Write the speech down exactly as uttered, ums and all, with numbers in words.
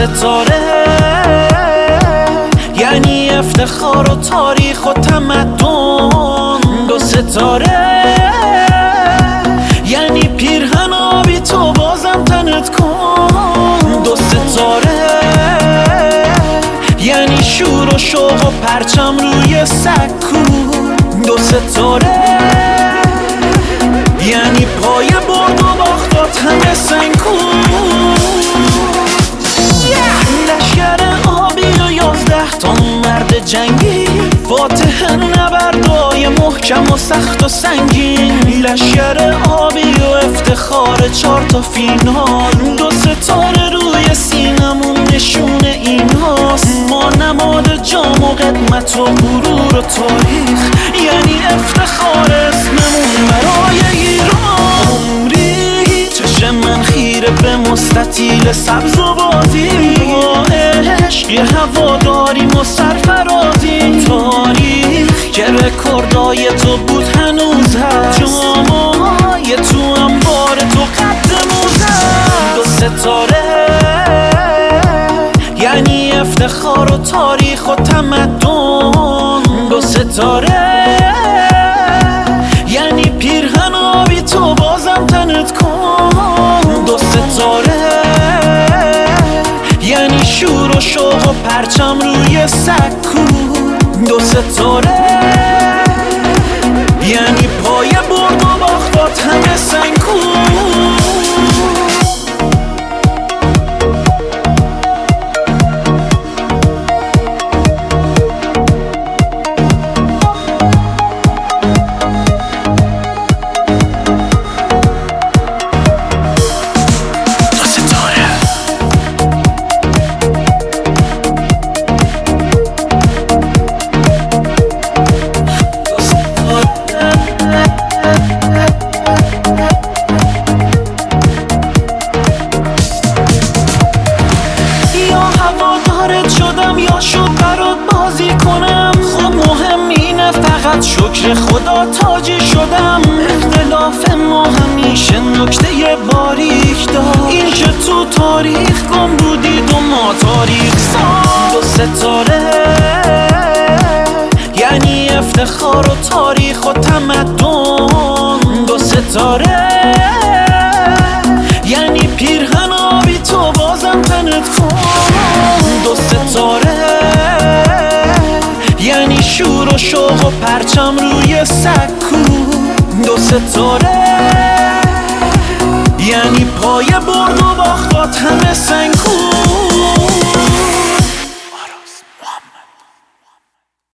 ستاره یعنی افتخار و تاریخ و تمدن. دو ستاره یعنی پیرهن آبی تو بازم تنت کن. دو ستاره یعنی شور و شوق و پرچم روی سکو. دو ستاره یعنی پای برد و باختات همه سنگو. لشکر آبی و یازده تا مرد جنگی، فاتح نبردای محکم و سخت و سنگین. لشکر آبی و افتخار چار تا فینال. دو ستاره روی سینمون نشون این هاست. ما نماد جام و قدمت و غرور و تاریخ، یعنی افتخار اسممون برای ایران. عمری چشم من خیره به مستطیل سبز و بادی، با عشق یه هواداریم و سرفرازی. تاریخ که رکوردای تو بود هنوز هست، جامای تو انبار تو قد موز هست. دو ستاره یعنی افتخار و تاریخ و تمدن. دو ستاره یعنی پیرهن آبی تو بازم تنت کن. دو ستاره یعنی شور و شوق و پرچم روی سکو. دو ستاره یعنی پای برد و باختات همه سنگو. شدم یا شد برات بازی کنم، خب مهم اینه فقط شکر خدا تاجی شدم. اختلاف ما همیشه نکته باریک داشت، این که تو تاریخ گم بودید و ما تاریخ ساز. دو ستاره یعنی افتخار و تاریخ و تمدن. دو ستاره یعنی پیرهن آبی تو بازم تنت کن. دو ستاره یعنی شور و شوق و پرچم روی سکو. دو ستاره یعنی پای برد و باخت